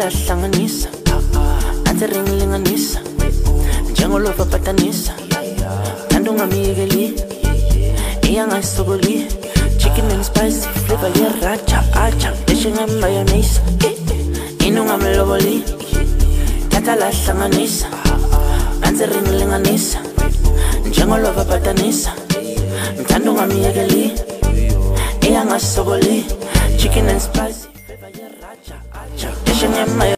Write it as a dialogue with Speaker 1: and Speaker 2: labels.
Speaker 1: la hlanganisa anze ringilinganisa njengolova patanisa nando ngamiyekeli iyangasokoli chicken and spicy flavor yeracha acha eshingamayonnaise inungamloboli tata la hlanganisa anze ringilinganisa njengolova patanisa nando ngamiyekeli iyangasokoli chicken and spicy flavor yeracha acha eshingamayonnaise